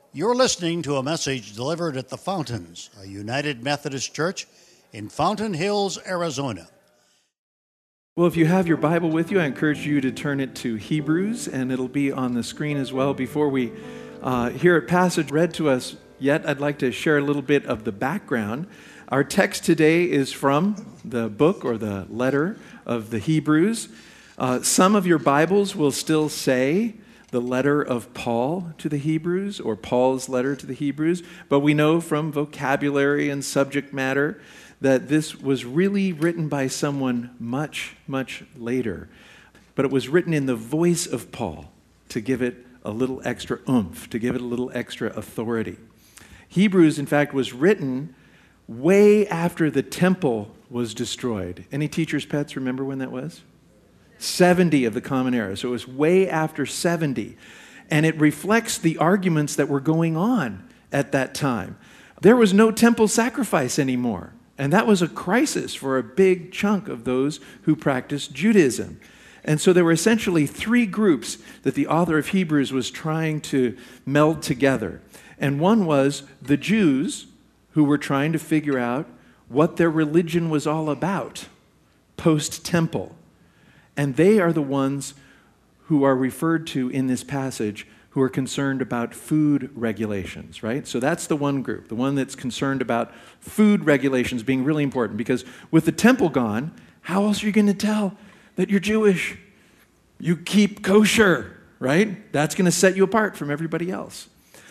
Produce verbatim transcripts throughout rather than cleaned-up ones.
You're listening to a message delivered at the Fountains, a United Methodist Church in Fountain Hills, Arizona. Well, if you have your Bible with you, I encourage you to turn it to Hebrews, and it'll be on the screen as well. Before we uh, hear a passage read to us yet, I'd like to share a little bit of the background. Our text today is from the book or the letter of the Hebrews. Uh, some of your Bibles will still say the letter of Paul to the Hebrews or Paul's letter to the Hebrews, but we know from vocabulary and subject matter that this was really written by someone much, much later. But it was written in the voice of Paul to give it a little extra oomph, to give it a little extra authority. Hebrews, in fact, was written way after the temple was destroyed. Any teacher's pets remember when that was? seventy of the Common Era. So it was way after seventy. And it reflects the arguments that were going on at that time. There was no temple sacrifice anymore. And that was a crisis for a big chunk of those who practiced Judaism. And so there were essentially three groups that the author of Hebrews was trying to meld together. And one was the Jews, who were trying to figure out what their religion was all about post-temple. And they are the ones who are referred to in this passage who are concerned about food regulations, right? So that's the one group, the one that's concerned about food regulations being really important, because with the temple gone, how else are you going to tell that you're Jewish? You keep kosher, right? That's going to set you apart from everybody else.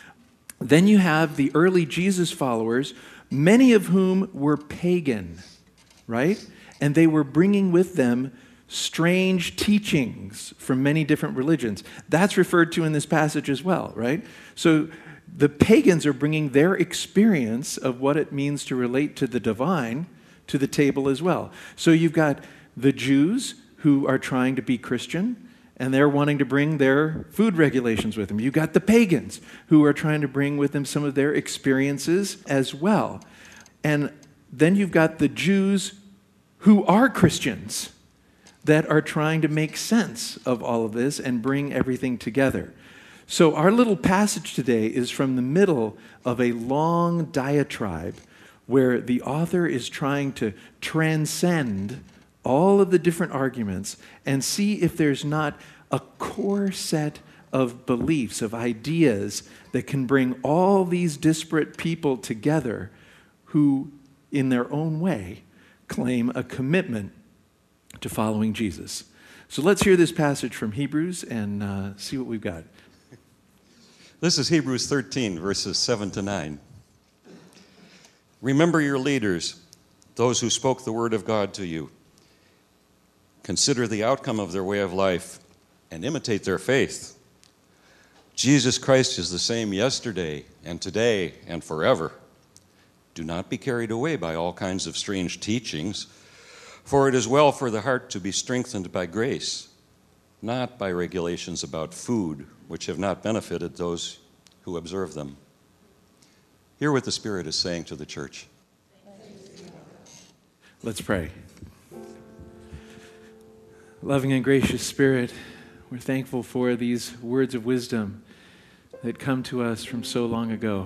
Then you have the early Jesus followers, many of whom were pagan, right? And they were bringing with them strange teachings from many different religions. That's referred to in this passage as well, right? So the pagans are bringing their experience of what it means to relate to the divine to the table as well. So you've got the Jews who are trying to be Christian, and they're wanting to bring their food regulations with them. You've got the pagans who are trying to bring with them some of their experiences as well. And then you've got the Jews who are Christians that are trying to make sense of all of this and bring everything together. So our little passage today is from the middle of a long diatribe where the author is trying to transcend all of the different arguments and see if there's not a core set of beliefs, of ideas that can bring all these disparate people together who, in their own way, claim a commitment to following Jesus. So let's hear this passage from Hebrews and uh, see what we've got. This is Hebrews thirteen, verses seven to nine. Remember your leaders, those who spoke the word of God to you. Consider the outcome of their way of life and imitate their faith. Jesus Christ is the same yesterday and today and forever. Do not be carried away by all kinds of strange teachings, for it is well for the heart to be strengthened by grace, not by regulations about food, which have not benefited those who observe them. Hear what the Spirit is saying to the church. Let's pray. Loving and gracious Spirit, we're thankful for these words of wisdom that come to us from so long ago.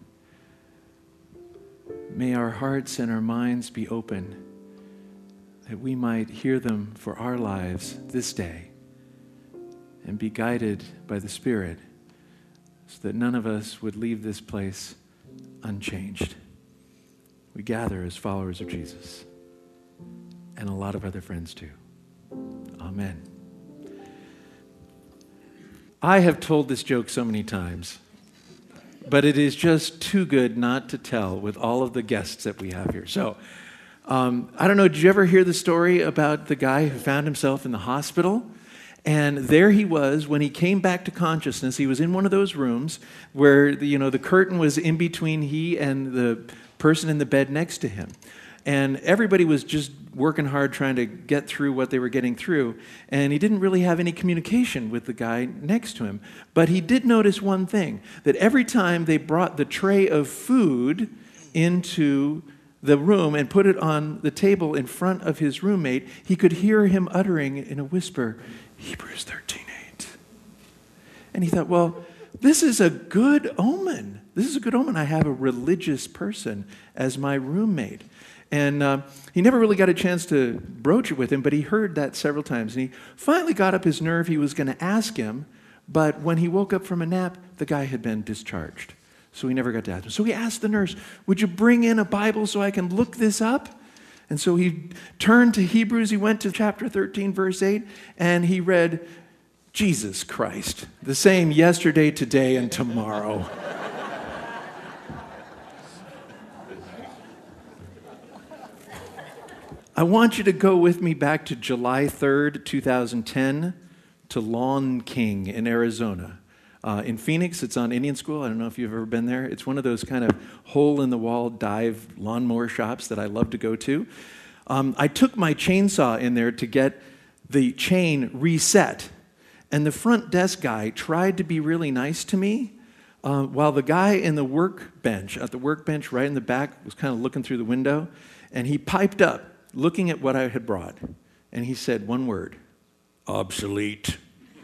May our hearts and our minds be open, that we might hear them for our lives this day and be guided by the Spirit so that none of us would leave this place unchanged. We gather as followers of Jesus and a lot of other friends too. Amen. I have told this joke so many times, but it is just too good not to tell with all of the guests that we have here. So, Um, I don't know, did you ever hear the story about the guy who found himself in the hospital? And there he was when he came back to consciousness. He was in one of those rooms where the, you know the curtain was in between he and the person in the bed next to him. And everybody was just working hard trying to get through what they were getting through. And he didn't really have any communication with the guy next to him. But he did notice one thing, that every time they brought the tray of food into the room and put it on the table in front of his roommate, he could hear him uttering in a whisper, Hebrews thirteen eight. And he thought, well, this is a good omen. This is a good omen. I have a religious person as my roommate. And uh, he never really got a chance to broach it with him, but he heard that several times. And he finally got up his nerve. He was going to ask him, but when he woke up from a nap, the guy had been discharged. So he never got to ask him. So he asked the nurse, would you bring in a Bible so I can look this up? And so he turned to Hebrews. He went to chapter thirteen, verse eight, and he read, Jesus Christ, the same yesterday, today, and tomorrow. I want you to go with me back to July third, two thousand ten, to Lawn King in Arizona. Uh, in Phoenix, it's on Indian School. I don't know if you've ever been there. It's one of those kind of hole-in-the-wall dive lawnmower shops that I love to go to. Um, I took my chainsaw in there to get the chain reset, and the front desk guy tried to be really nice to me, uh, while the guy in the workbench, at the workbench right in the back, was kind of looking through the window, and he piped up, looking at what I had brought, and he said one word, obsolete.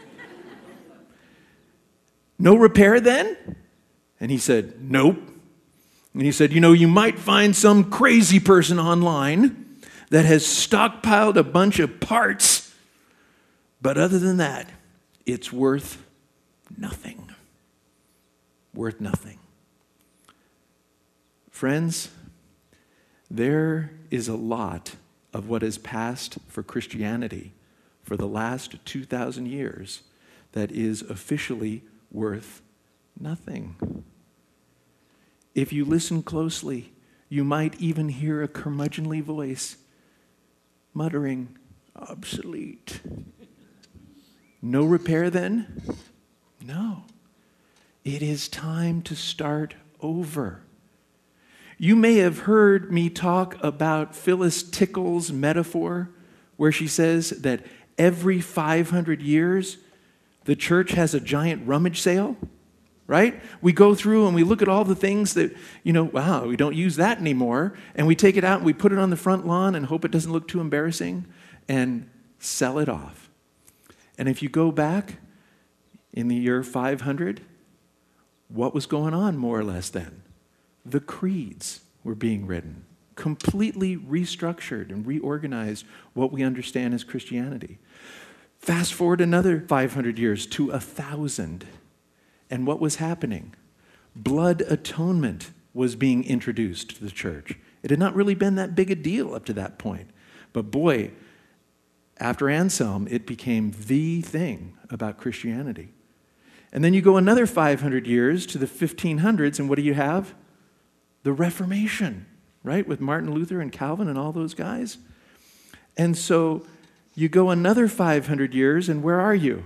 No repair then? And he said, nope. And he said, you know, you might find some crazy person online that has stockpiled a bunch of parts, but other than that, it's worth nothing. Worth nothing. Friends, there is a lot of what has passed for Christianity for the last two thousand years that is officially worth nothing. If you listen closely, you might even hear a curmudgeonly voice muttering, obsolete. No repair then? No. It is time to start over. You may have heard me talk about Phyllis Tickle's metaphor, where she says that every five hundred years, the church has a giant rummage sale, right? We go through and we look at all the things that, you know, wow, we don't use that anymore, and we take it out and we put it on the front lawn and hope it doesn't look too embarrassing and sell it off. And if you go back in the year five hundred, what was going on more or less then? The creeds were being written, completely restructured and reorganized what we understand as Christianity. Fast forward another five hundred years to a thousand. And what was happening? Blood atonement was being introduced to the church. It had not really been that big a deal up to that point. But boy, after Anselm, it became the thing about Christianity. And then you go another five hundred years to the fifteen hundreds, and what do you have? The Reformation, right? With Martin Luther and Calvin and all those guys. And so you go another five hundred years, and where are you?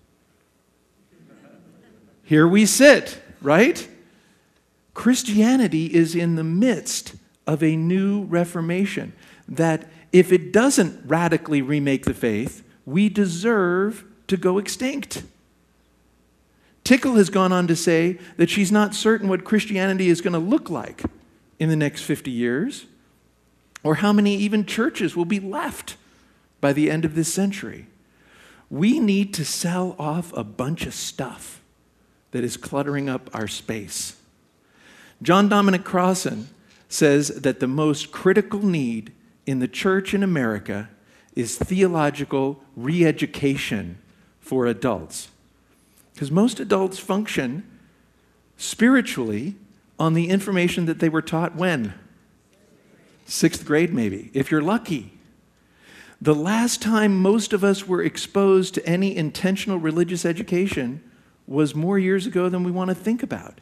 Here we sit, right? Christianity is in the midst of a new Reformation that if it doesn't radically remake the faith, we deserve to go extinct. Tickle has gone on to say that she's not certain what Christianity is going to look like in the next fifty years, or how many even churches will be left by the end of this century. We need to sell off a bunch of stuff that is cluttering up our space. John Dominic Crossan says that the most critical need in the church in America is theological re-education for adults. Because most adults function spiritually on the information that they were taught when? Sixth grade, maybe, if you're lucky. The last time most of us were exposed to any intentional religious education was more years ago than we want to think about.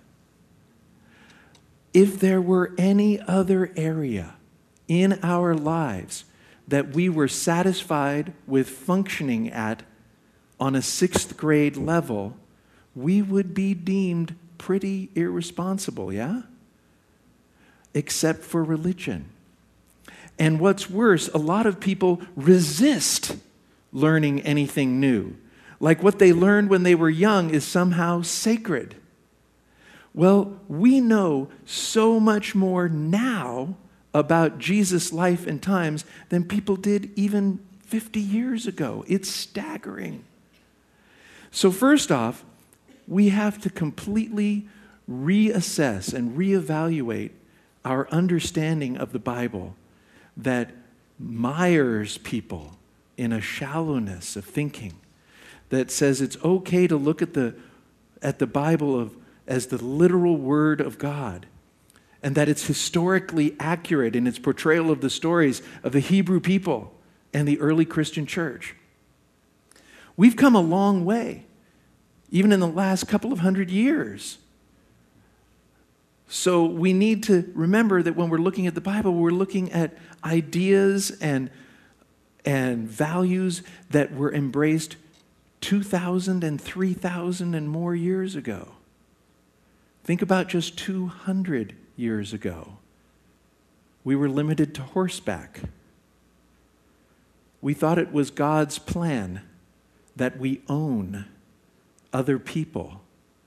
If there were any other area in our lives that we were satisfied with functioning at on a sixth grade level, we would be deemed pretty irresponsible, yeah? Except for religion. And what's worse, a lot of people resist learning anything new. Like what they learned when they were young is somehow sacred. Well, we know so much more now about Jesus' life and times than people did even fifty years ago. It's staggering. So first off, we have to completely reassess and reevaluate our understanding of the Bible that mires people in a shallowness of thinking, that says it's okay to look at the, at the Bible of, as the literal Word of God, and that it's historically accurate in its portrayal of the stories of the Hebrew people and the early Christian church. We've come a long way, even in the last couple of hundred years. So we need to remember that when we're looking at the Bible, we're looking at ideas and, and values that were embraced two thousand and three thousand and more years ago. Think about just two hundred years ago. We were limited to horseback. We thought it was God's plan that we own other people.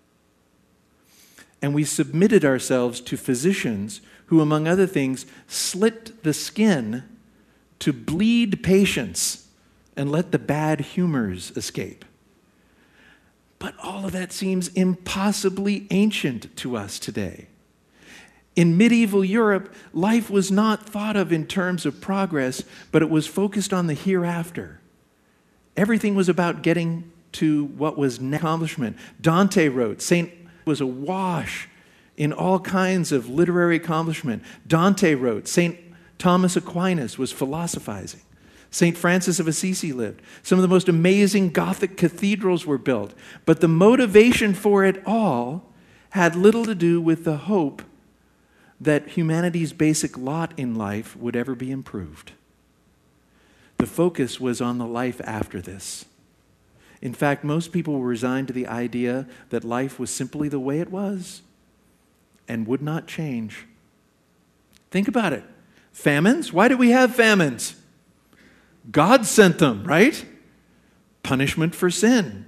And we submitted ourselves to physicians who, among other things, slit the skin to bleed patients and let the bad humors escape. But all of that seems impossibly ancient to us today. In medieval Europe, life was not thought of in terms of progress, but it was focused on the hereafter. Everything was about getting to what was accomplishment. Dante wrote, Saint was awash in all kinds of literary accomplishment. Dante wrote, Saint Thomas Aquinas was philosophizing. Saint Francis of Assisi lived. Some of the most amazing Gothic cathedrals were built. But the motivation for it all had little to do with the hope that humanity's basic lot in life would ever be improved. The focus was on the life after this. In fact, most people were resigned to the idea that life was simply the way it was and would not change. Think about it. Famines? Why do we have famines? God sent them, right? Punishment for sin.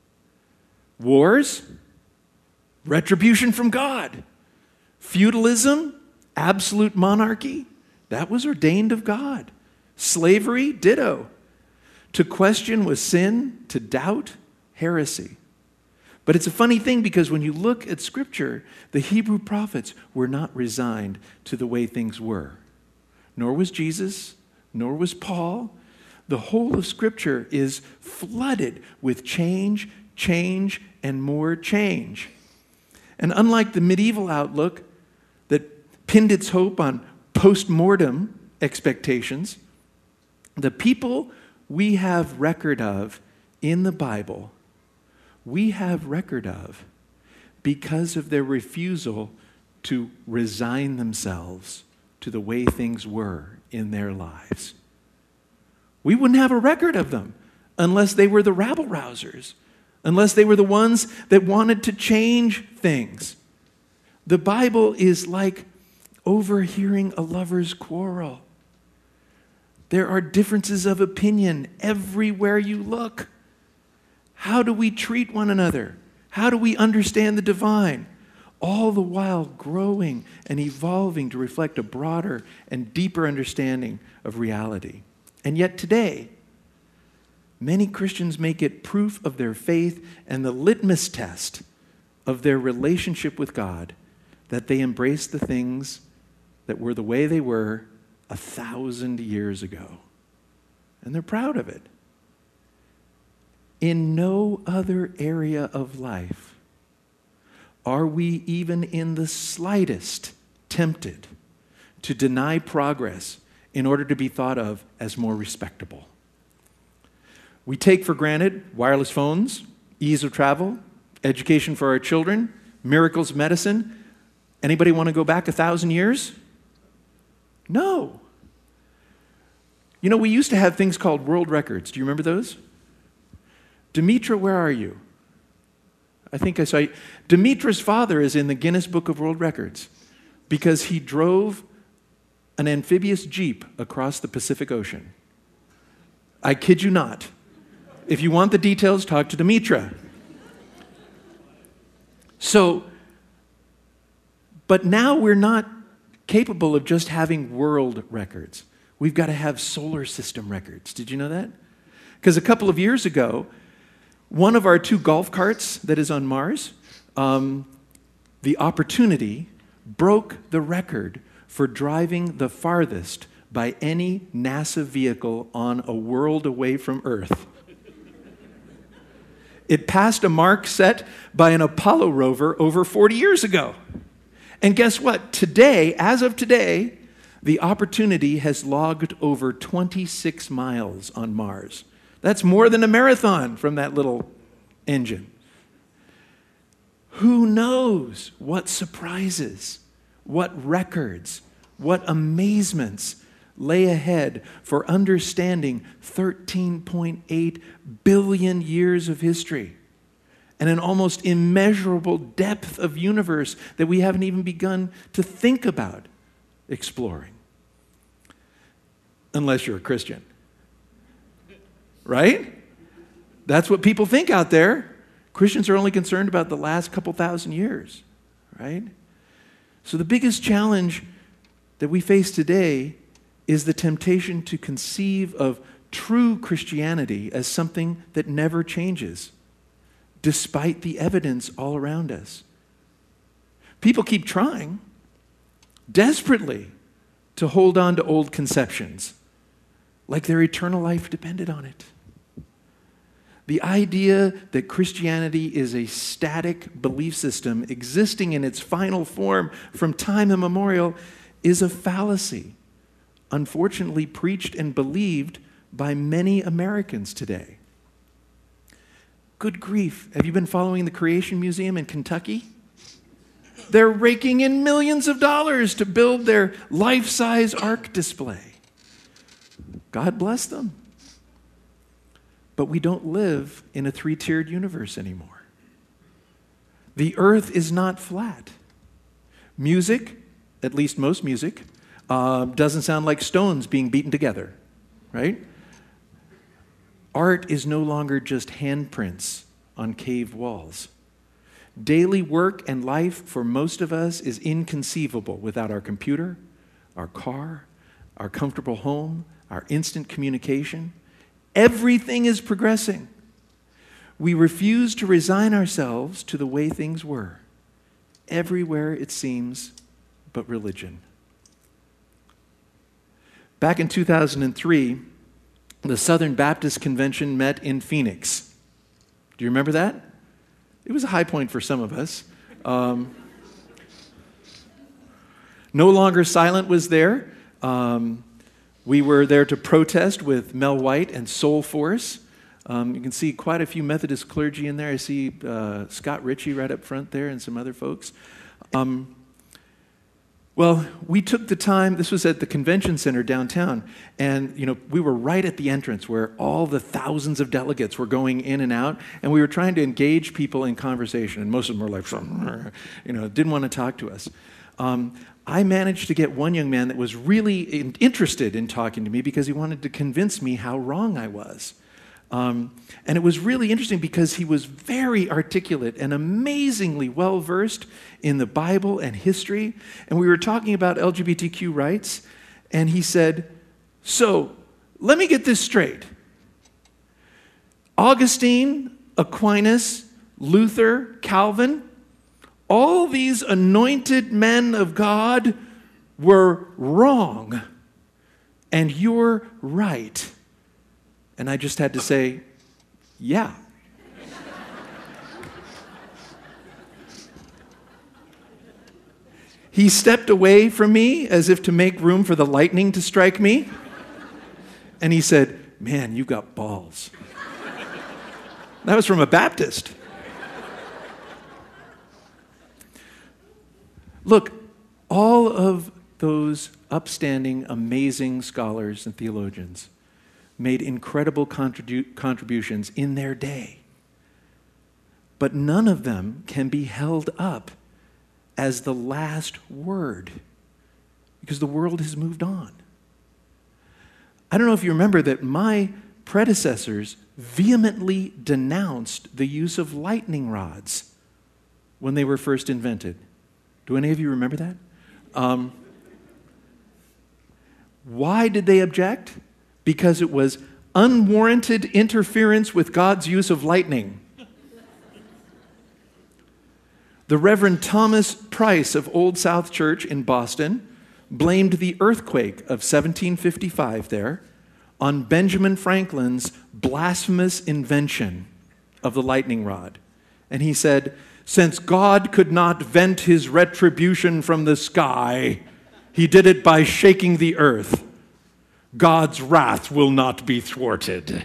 Wars? Retribution from God. Feudalism? Absolute monarchy? That was ordained of God. Slavery? Ditto. To question was sin. To doubt? Heresy. But it's a funny thing because when you look at Scripture, the Hebrew prophets were not resigned to the way things were. Nor was Jesus, nor was Paul. The whole of Scripture is flooded with change, change, and more change. And unlike the medieval outlook that pinned its hope on post-mortem expectations, the people we have record of in the Bible, we have record of because of their refusal to resign themselves to the way things were in their lives. We wouldn't have a record of them unless they were the rabble-rousers, unless they were the ones that wanted to change things. The Bible is like overhearing a lover's quarrel. There are differences of opinion everywhere you look. How do we treat one another? How do we understand the divine? All the while growing and evolving to reflect a broader and deeper understanding of reality. And yet today, many Christians make it proof of their faith and the litmus test of their relationship with God that they embrace the things that were the way they were a thousand years ago. And they're proud of it. In no other area of life are we even in the slightest tempted to deny progress in order to be thought of as more respectable. We take for granted wireless phones, ease of travel, education for our children, miracles of medicine. Anybody want to go back a thousand years? No. You know, we used to have things called world records. Do you remember those? Demetra, where are you? I think I saw you. Demetra's father is in the Guinness Book of World Records because he drove an amphibious jeep across the Pacific Ocean. I kid you not. If you want the details, talk to Demetra. So, but now we're not capable of just having world records. We've got to have solar system records. Did you know that? Because a couple of years ago, One of our two golf carts that is on Mars, um, the Opportunity broke the record for driving the farthest by any NASA vehicle on a world away from Earth. It passed a mark set by an Apollo rover over forty years ago. And guess what? Today, as of today, the Opportunity has logged over twenty-six miles on Mars. That's more than a marathon from that little engine. Who knows what surprises, what records, what amazements lay ahead for understanding thirteen point eight billion years of history and an almost immeasurable depth of universe that we haven't even begun to think about exploring. Unless you're a Christian. Right? That's what people think out there. Christians are only concerned about the last couple thousand years, right? So the biggest challenge that we face today is the temptation to conceive of true Christianity as something that never changes, despite the evidence all around us. People keep trying desperately to hold on to old conceptions, like their eternal life depended on it. The idea that Christianity is a static belief system existing in its final form from time immemorial is a fallacy, unfortunately preached and believed by many Americans today. Good grief, have you been following the Creation Museum in Kentucky? They're raking in millions of dollars to build their life-size ark display. God bless them. But we don't live in a three-tiered universe anymore. The earth is not flat. Music, at least most music, uh, doesn't sound like stones being beaten together, right? Art is no longer just handprints on cave walls. Daily work and life for most of us is inconceivable without our computer, our car, our comfortable home, our instant communication. Everything is progressing. We refuse to resign ourselves to the way things were. Everywhere, it seems, but religion. Back in two thousand three, the Southern Baptist Convention met in Phoenix. Do you remember that? It was a high point for some of us. Um, No Longer Silent was there. Um, we were there to protest with Mel White and Soul Force. Um, you can see quite a few Methodist clergy in there. I see uh, Scott Ritchie right up front there and some other folks. Um, well, we took the time, this was at the convention center downtown, and you know we were right at the entrance where all the thousands of delegates were going in and out, and we were trying to engage people in conversation, and most of them were like, you know, didn't want to talk to us. Um, I managed to get one young man that was really in, interested in talking to me because he wanted to convince me how wrong I was. Um, and it was really interesting because he was very articulate and amazingly well-versed in the Bible and history. And we were talking about L G B T Q rights, and he said, so, let me get this straight. Augustine, Aquinas, Luther, Calvin, all these anointed men of God were wrong, and you're right. And I just had to say, yeah. He stepped away from me as if to make room for the lightning to strike me. And he said, man, you got balls. That was from a Baptist. Look, all of those upstanding, amazing scholars and theologians made incredible contribu- contributions in their day. But none of them can be held up as the last word because the world has moved on. I don't know if you remember that my predecessors vehemently denounced the use of lightning rods when they were first invented. Do any of you remember that? Um, why did they object? Because it was unwarranted interference with God's use of lightning. The Reverend Thomas Price of Old South Church in Boston blamed the earthquake of seventeen fifty-five there on Benjamin Franklin's blasphemous invention of the lightning rod. And he said, since God could not vent his retribution from the sky, he did it by shaking the earth. God's wrath will not be thwarted.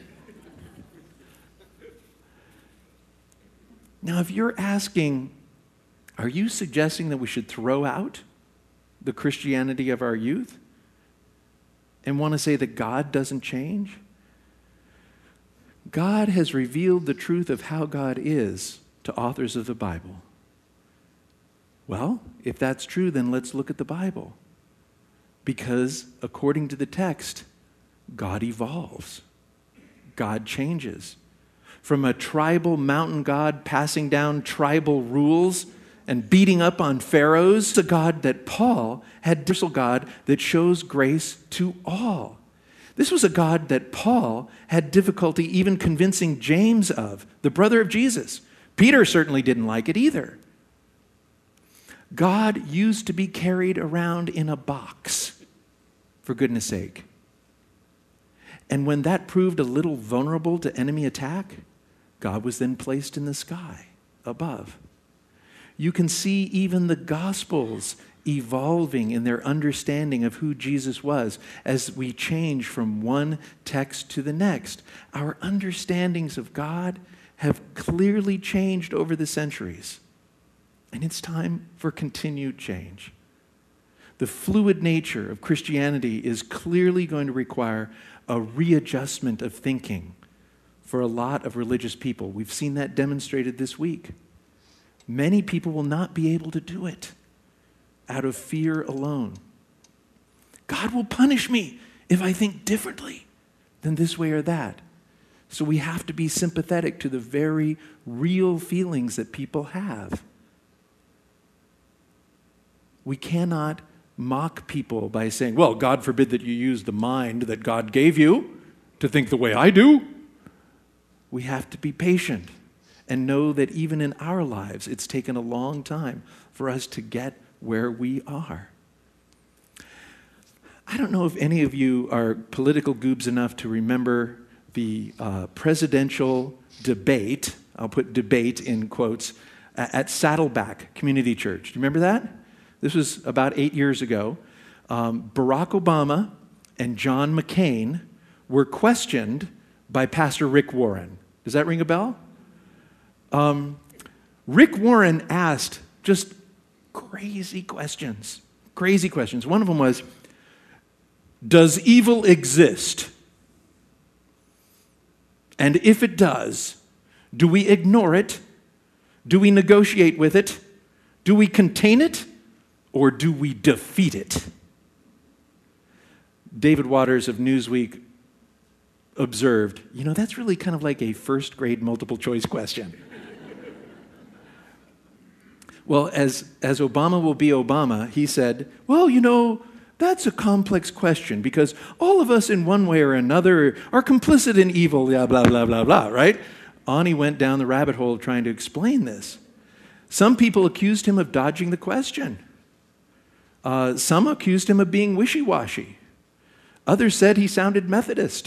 Now, if you're asking, are you suggesting that we should throw out the Christianity of our youth and want to say that God doesn't change? God has revealed the truth of how God is to authors of the Bible. Well, if that's true, then let's look at the Bible. Because according to the text, God evolves. God changes. From a tribal mountain god passing down tribal rules and beating up on pharaohs, a God that Paul had, a God that shows grace to all. This was a God that Paul had difficulty even convincing James of, the brother of Jesus. Peter certainly didn't like it either. God used to be carried around in a box, for goodness sake. And when that proved a little vulnerable to enemy attack, God was then placed in the sky above. You can see even the Gospels evolving in their understanding of who Jesus was as we change from one text to the next. Our understandings of God have clearly changed over the centuries, and it's time for continued change. The fluid nature of Christianity is clearly going to require a readjustment of thinking for a lot of religious people. We've seen that demonstrated this week. Many people will not be able to do it out of fear alone. God will punish me if I think differently than this way or that. So we have to be sympathetic to the very real feelings that people have. We cannot mock people by saying, well, God forbid that you use the mind that God gave you to think the way I do. We have to be patient and know that even in our lives, it's taken a long time for us to get where we are. I don't know if any of you are political goobs enough to remember the uh, presidential debate, I'll put debate in quotes, at Saddleback Community Church. Do you remember that? This was about eight years ago. Um, Barack Obama and John McCain were questioned by Pastor Rick Warren. Does that ring a bell? Um, Rick Warren asked just crazy questions. Crazy questions. One of them was, does evil exist? And if it does, do we ignore it? Do we negotiate with it? Do we contain it? Or do we defeat it? David Waters of Newsweek observed, you know, that's really kind of like a first grade multiple choice question. Well, as, as Obama will be Obama, he said, well, you know, that's a complex question because all of us in one way or another are complicit in evil, blah, blah, blah, blah, blah, right? On he went down the rabbit hole trying to explain this. Some people accused him of dodging the question. Uh, some accused him of being wishy-washy. Others said he sounded Methodist.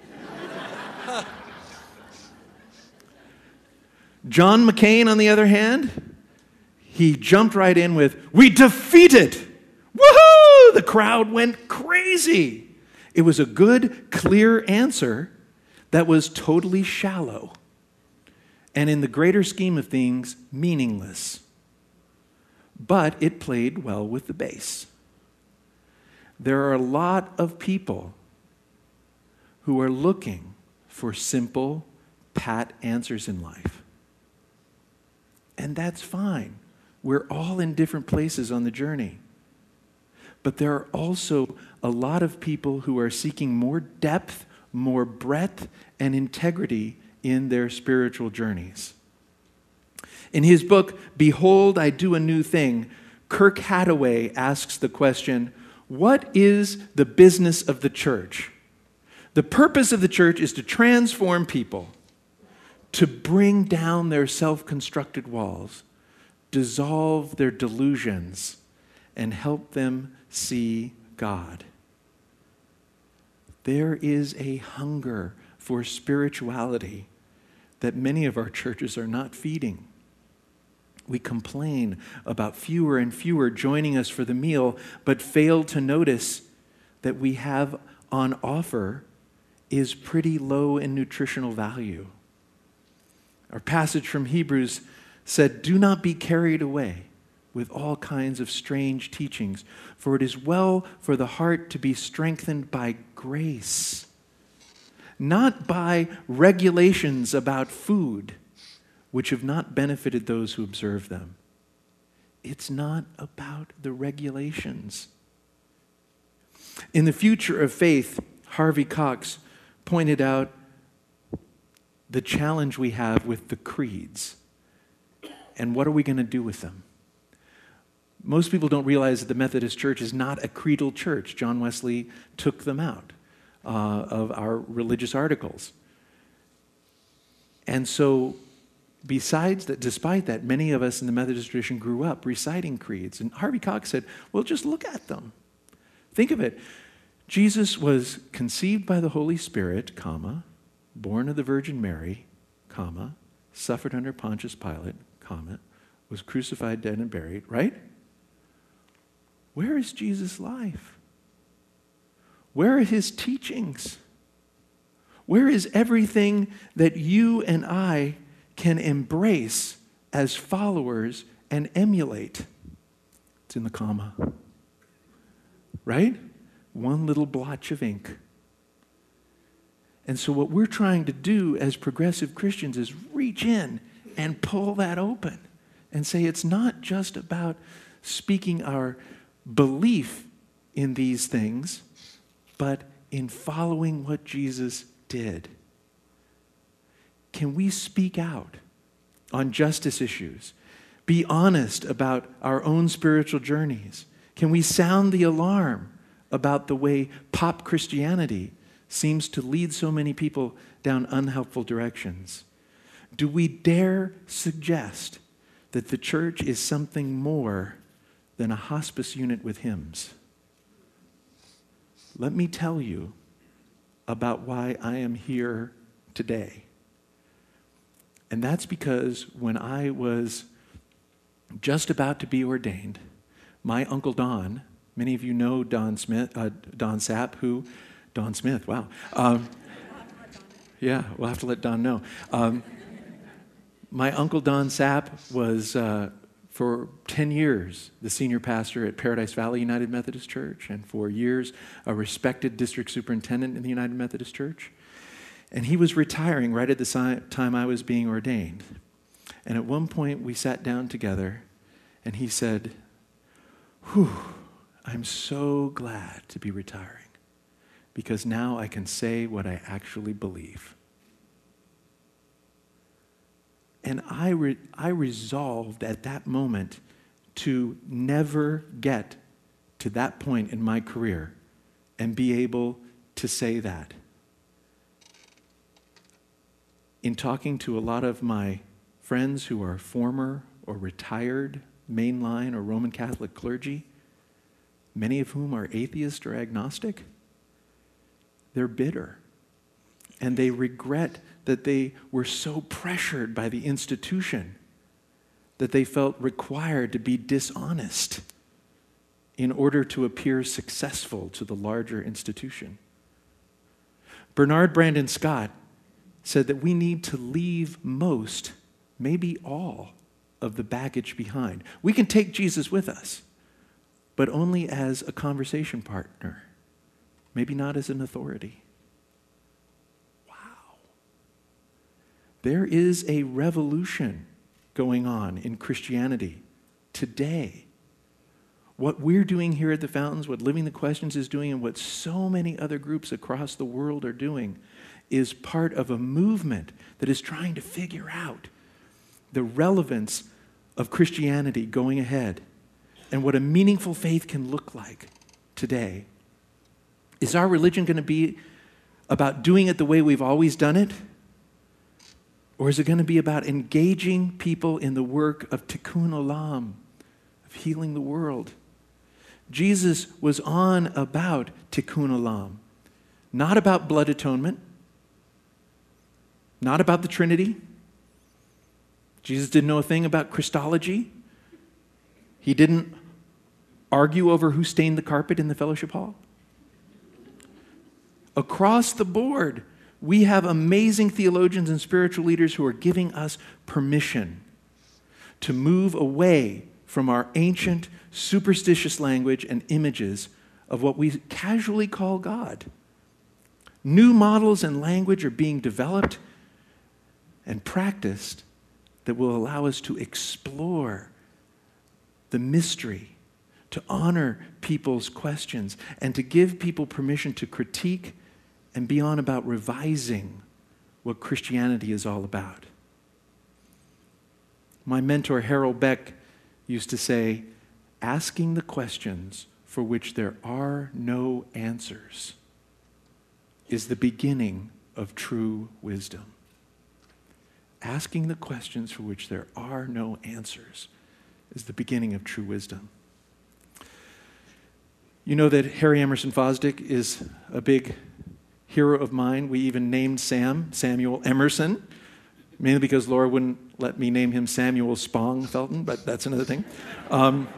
John McCain, on the other hand, he jumped right in with, we defeated! Woohoo! The crowd went crazy. It was a good, clear answer that was totally shallow and in the greater scheme of things, meaningless. But it played well with the base. There are a lot of people who are looking for simple, pat answers in life. And that's fine. We're all in different places on the journey. But there are also a lot of people who are seeking more depth, more breadth, and integrity in their spiritual journeys. In his book, Behold, I Do a New Thing, Kirk Hathaway asks the question, what is the business of the church? The purpose of the church is to transform people, to bring down their self-constructed walls, dissolve their delusions, and help them see God. There is a hunger for spirituality that many of our churches are not feeding. We complain about fewer and fewer joining us for the meal, but fail to notice that we have on offer is pretty low in nutritional value. Our passage from Hebrews said, "Do not be carried away with all kinds of strange teachings, for it is well for the heart to be strengthened by grace, not by regulations about food, which have not benefited those who observe them." It's not about the regulations. In The Future of Faith, Harvey Cox pointed out the challenge we have with the creeds. And what are we going to do with them? Most people don't realize that the Methodist Church is not a creedal church. John Wesley took them out uh, of our religious articles. And so, besides that, despite that, many of us in the Methodist tradition grew up reciting creeds. And Harvey Cox said, well, just look at them. Think of it. Jesus was conceived by the Holy Spirit, comma, born of the Virgin Mary, comma, suffered under Pontius Pilate, comma, was crucified, dead, and buried, right? Where is Jesus' life? Where are his teachings? Where is everything that you and I can embrace as followers and emulate? It's in the comma, right? One little blotch of ink. And so what we're trying to do as progressive Christians is reach in and pull that open and say it's not just about speaking our belief in these things, but in following what Jesus did. Can we speak out on justice issues? Be honest about our own spiritual journeys? Can we sound the alarm about the way pop Christianity seems to lead so many people down unhelpful directions? Do we dare suggest that the church is something more than a hospice unit with hymns? Let me tell you about why I am here today. And that's because when I was just about to be ordained, my Uncle Don, many of you know Don Smith, uh, Don Sapp, who, Don Smith, wow. Um, yeah, we'll have to let Don know. Um, my Uncle Don Sapp was, uh, for ten years, the senior pastor at Paradise Valley United Methodist Church, and for years, a respected district superintendent in the United Methodist Church. And he was retiring right at the si- time I was being ordained. And at one point, we sat down together, and he said, whew, I'm so glad to be retiring, because now I can say what I actually believe. And I, re- I resolved at that moment to never get to that point in my career and be able to say that. In talking to a lot of my friends who are former or retired mainline or Roman Catholic clergy, many of whom are atheist or agnostic, they're bitter. And they regret that they were so pressured by the institution that they felt required to be dishonest in order to appear successful to the larger institution. Bernard Brandon Scott said that we need to leave most, maybe all, of the baggage behind. We can take Jesus with us, but only as a conversation partner, maybe not as an authority. Wow. There is a revolution going on in Christianity today. What we're doing here at the Fountains, what Living the Questions is doing, and what so many other groups across the world are doing is part of a movement that is trying to figure out the relevance of Christianity going ahead and what a meaningful faith can look like today. Is our religion going to be about doing it the way we've always done it? Or is it going to be about engaging people in the work of tikkun olam, of healing the world? Jesus was on about tikkun olam, not about blood atonement, not about the Trinity. Jesus didn't know a thing about Christology. He didn't argue over who stained the carpet in the fellowship hall. Across the board, we have amazing theologians and spiritual leaders who are giving us permission to move away from our ancient, superstitious language and images of what we casually call God. New models and language are being developed and practiced that will allow us to explore the mystery, to honor people's questions, and to give people permission to critique and be on about revising what Christianity is all about. My mentor, Harold Beck, used to say, asking the questions for which there are no answers is the beginning of true wisdom. Asking the questions for which there are no answers is the beginning of true wisdom. You know that Harry Emerson Fosdick is a big hero of mine. We even named Sam Samuel Emerson, mainly because Laura wouldn't let me name him Samuel Spong Felton, but that's another thing. Um,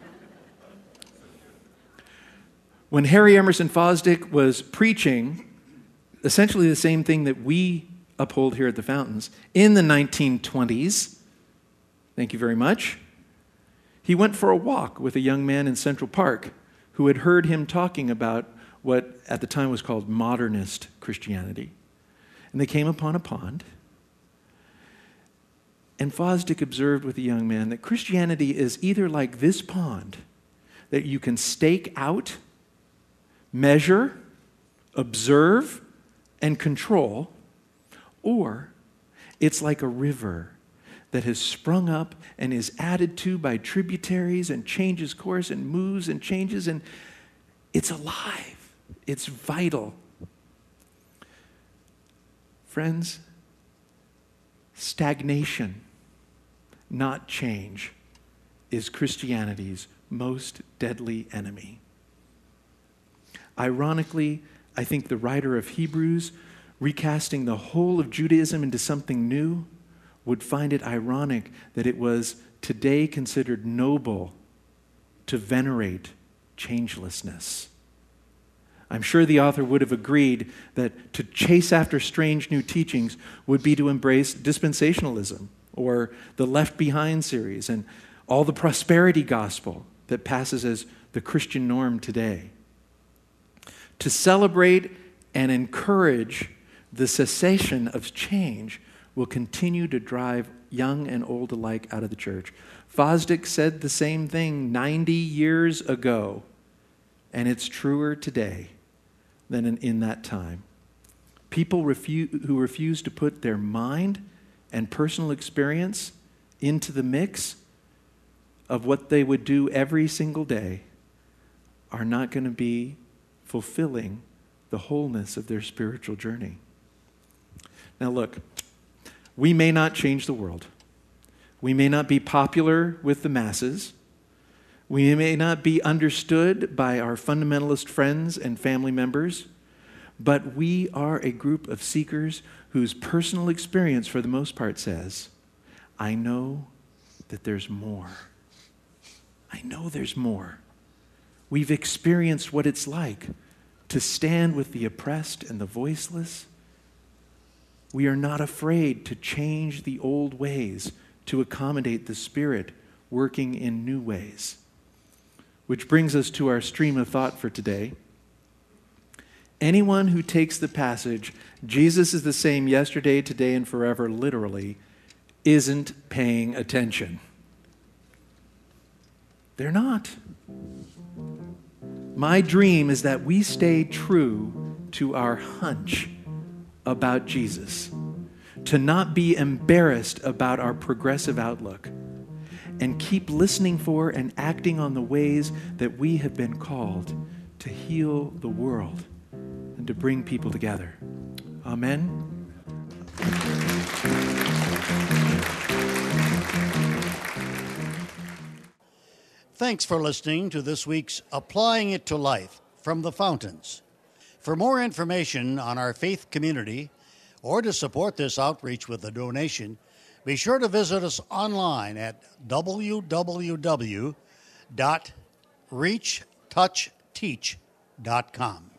when Harry Emerson Fosdick was preaching essentially the same thing that we uphold here at the Fountains in the nineteen twenties, thank you very much, he went for a walk with a young man in Central Park who had heard him talking about what at the time was called modernist Christianity. And they came upon a pond. And Fosdick observed with the young man that Christianity is either like this pond that you can stake out, measure, observe, and control, or it's like a river that has sprung up and is added to by tributaries and changes course and moves and changes, and it's alive. It's vital. Friends, stagnation, not change, is Christianity's most deadly enemy. Ironically, I think the writer of Hebrews, recasting the whole of Judaism into something new, would find it ironic that it was today considered noble to venerate changelessness. I'm sure the author would have agreed that to chase after strange new teachings would be to embrace dispensationalism or the Left Behind series and all the prosperity gospel that passes as the Christian norm today. To celebrate and encourage the cessation of change will continue to drive young and old alike out of the church. Fosdick said the same thing ninety years ago, and it's truer today than in, in that time. People refu- who refuse to put their mind and personal experience into the mix of what they would do every single day are not going to be fulfilling the wholeness of their spiritual journey. Now look, we may not change the world. We may not be popular with the masses. We may not be understood by our fundamentalist friends and family members, but we are a group of seekers whose personal experience, for the most part, says, I know that there's more. I know there's more. We've experienced what it's like to stand with the oppressed and the voiceless. We are not afraid to change the old ways to accommodate the Spirit working in new ways. Which brings us to our stream of thought for today. Anyone who takes the passage, Jesus is the same yesterday, today, and forever, literally, isn't paying attention. They're not. My dream is that we stay true to our hunch about Jesus, to not be embarrassed about our progressive outlook, and keep listening for and acting on the ways that we have been called to heal the world and to bring people together. Amen. Thanks for listening to this week's Applying It to Life from the Fountains. For more information on our faith community or to support this outreach with a donation, be sure to visit us online at w w w dot reach touch teach dot com.